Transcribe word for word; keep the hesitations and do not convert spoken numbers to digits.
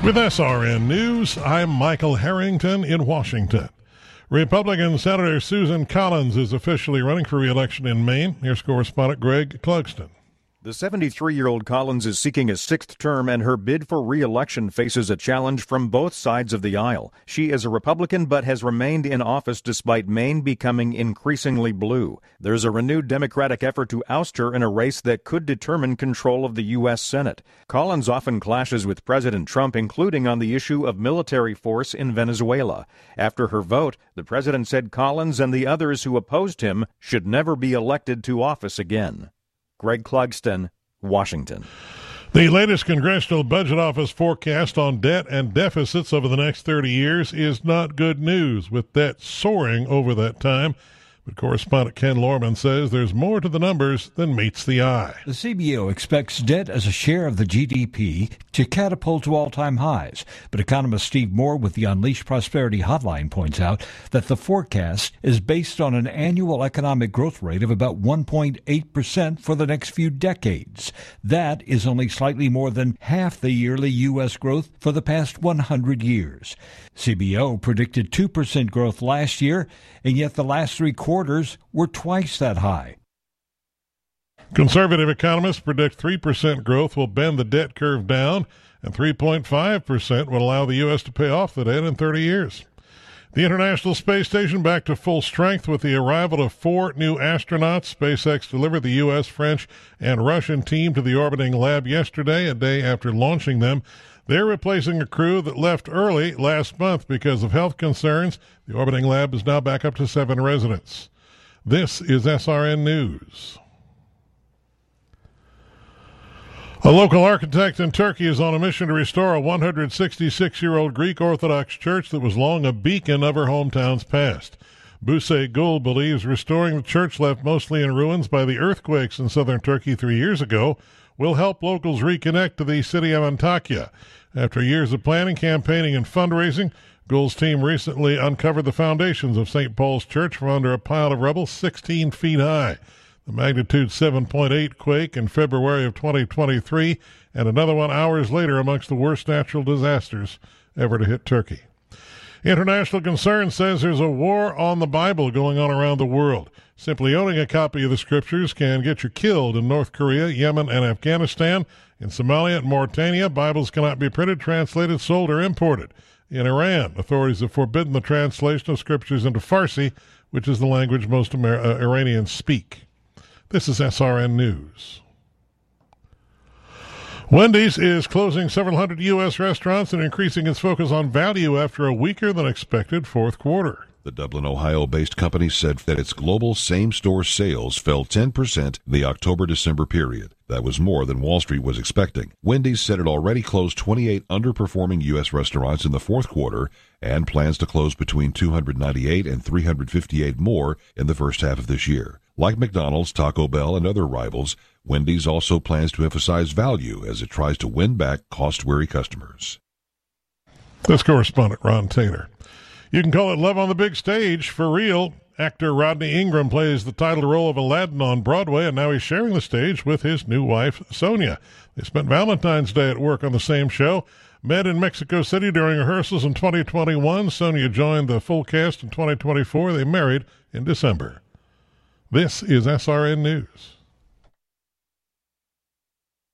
With S R N News, I'm Michael Harrington in Washington. Republican Senator Susan Collins is officially running for re-election in Maine. Here's correspondent Greg Clugston. The seventy-three-year-old Collins is seeking a sixth term, and her bid for re-election faces a challenge from both sides of the aisle. She is a Republican but has remained in office despite Maine becoming increasingly blue. There's a renewed Democratic effort to oust her in a race that could determine control of the U S. Senate. Collins often clashes with President Trump, including on the issue of military force in Venezuela. After her vote, the president said Collins and the others who opposed him should never be elected to office again. Greg Clugston, Washington. The latest Congressional Budget Office forecast on debt and deficits over the next thirty years is not good news, with debt soaring over that time. But correspondent Ken Lorman says there's more to the numbers than meets the eye. The C B O expects debt as a share of the G D P to catapult to all-time highs. But economist Steve Moore with the Unleash Prosperity Hotline points out that the forecast is based on an annual economic growth rate of about one point eight percent for the next few decades. That is only slightly more than half the yearly U S growth for the past one hundred years. C B O predicted two percent growth last year, and yet the last three quarters were twice that high. Conservative economists predict three percent growth will bend the debt curve down, and three point five percent will allow the U S to pay off the debt in thirty years. The International Space Station back to full strength with the arrival of four new astronauts. SpaceX delivered the U S, French, and Russian team to the orbiting lab yesterday, a day after launching them. They're replacing a crew that left early last month because of health concerns. The orbiting lab is now back up to seven residents. This is S R N News. A local architect in Turkey is on a mission to restore a one hundred sixty-six-year-old Greek Orthodox church that was long a beacon of her hometown's past. Buse Gul believes restoring the church left mostly in ruins by the earthquakes in southern Turkey three years ago will help locals reconnect to the city of Antakya. After years of planning, campaigning, and fundraising, Gul's team recently uncovered the foundations of Saint Paul's Church from under a pile of rubble sixteen feet high. The magnitude seven point eight quake in February of twenty twenty-three, and another one hours later amongst the worst natural disasters ever to hit Turkey. International Concern says there's a war on the Bible going on around the world. Simply owning a copy of the scriptures can get you killed in North Korea, Yemen, and Afghanistan. In Somalia and Mauritania, Bibles cannot be printed, translated, sold, or imported. In Iran, authorities have forbidden the translation of scriptures into Farsi, which is the language most Amer- uh, Iranians speak. This is S R N News. Wendy's is closing several hundred U S restaurants and increasing its focus on value after a weaker than expected fourth quarter. The Dublin, Ohio-based company said that its global same-store sales fell ten percent in the October-December period. That was more than Wall Street was expecting. Wendy's said it already closed twenty-eight underperforming U S restaurants in the fourth quarter and plans to close between two hundred ninety-eight and three hundred fifty-eight more in the first half of this year. Like McDonald's, Taco Bell, and other rivals, Wendy's also plans to emphasize value as it tries to win back cost-weary customers. That's correspondent Ron Taylor. You can call it love on the big stage for real. Actor Rodney Ingram plays the title role of Aladdin on Broadway, and now he's sharing the stage with his new wife, Sonia. They spent Valentine's Day at work on the same show. Met in Mexico City during rehearsals in twenty twenty-one. Sonia joined the full cast in twenty twenty-four. They married in December. This is S R N News.